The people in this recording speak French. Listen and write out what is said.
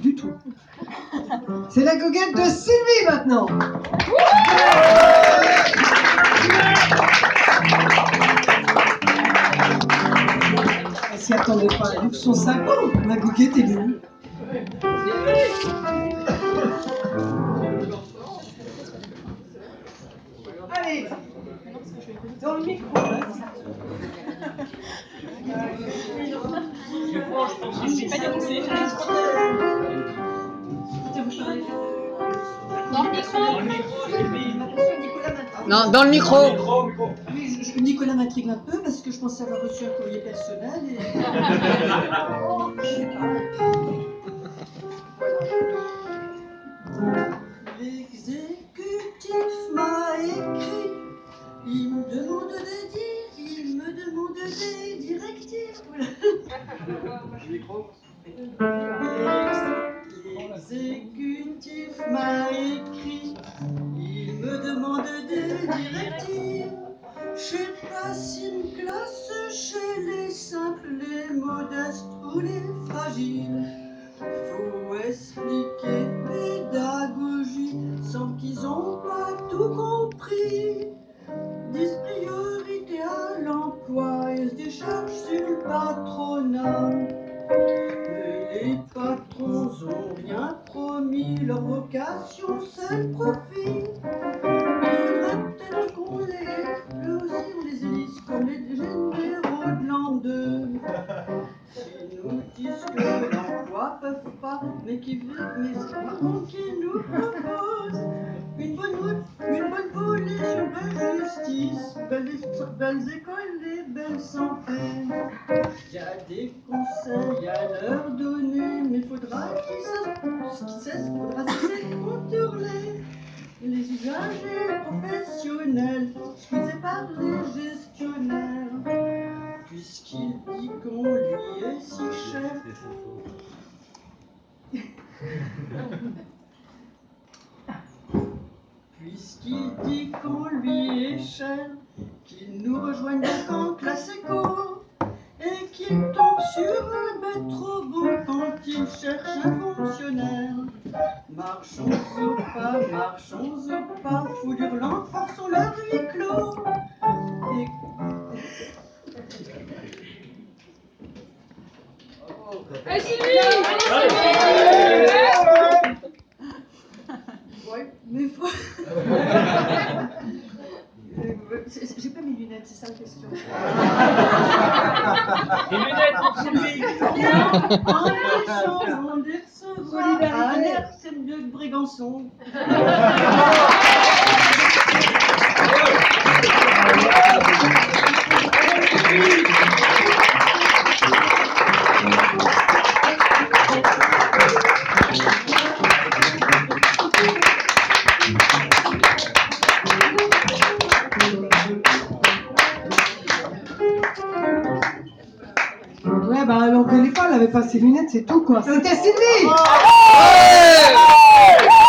du tout. C'est la goguette de Sylvie maintenant. Elle s'y attendait pas. Elle a vu que son sac, oh, la goguette est venue. Allez, dans le micro. Non, dans le micro. Oui, Nicolas m'intrigue un peu parce que je pensais avoir reçu un courrier personnel et... L'exécutif m'a écrit, il me demande des directives. L'exécutif m'a écrit, il me demande des directives. Je sais pas s'il me classe chez les simples, les modestes ou les fragiles. Faut expliquer pédagogie, sans qu'ils ont pas tout compris. 10 priorités à l'emploi et se déchargent sur le patronat. Mais les patrons ont rien promis, leur vocation c'est le profit. Il faudrait peut-être qu'on les élise comme les généraux de l'an 2. Ils nous disent que l'emploi peuvent pas, mais qu'ils nous proposent une bonne police, une belle justice, belles écoles et belle santé. Il y a des conseils à leur donner, mais faudra cesser de contourner les usagers professionnels, squeezés par les gestionnaires. Puisqu'il dit qu'on lui est si cher. Puisqu'il dit qu'on lui est cher, qu'il nous rejoigne dans le camp classe éco, et qu'il tombe sur un bête trop beau quand il cherche un fonctionnaire. Marchons au pas, fous hurlant, forçons leur huis clos. Et... Hey Sylvie! Ouais, mais faut... J'ai pas mes lunettes, c'est ça la question. Les lunettes pour Sylvie! En échange, on les recevra. À l'air, c'est mieux que Brégançon. Ouais, bah on connaît pas, elle avait pas ses lunettes, c'est tout quoi. C'était Sylvie!